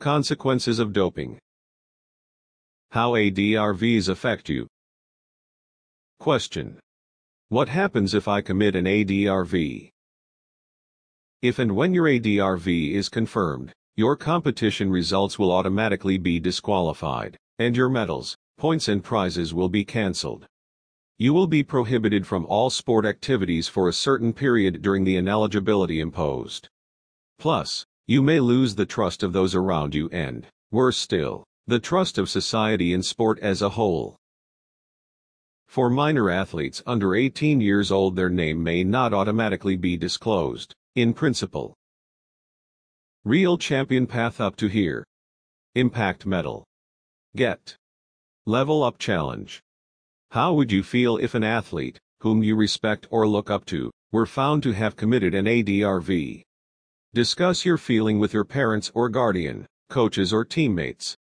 Consequences of doping. How ADRVs affect you. Question. What happens if I commit an ADRV? If and when your ADRV is confirmed, your competition results will automatically be disqualified, and your medals, points and prizes will be cancelled. You will be prohibited from all sport activities for a certain period during the ineligibility imposed. Plus, you may lose the trust of those around you and, worse still, the trust of society and sport as a whole. For minor athletes under 18 years old, their name may not automatically be disclosed, in principle. Real champion path up to here. Impact medal. Get. Level up challenge. How would you feel if an athlete, whom you respect or look up to, were found to have committed an ADRV? Discuss your feeling with your parents or guardian, coaches or teammates.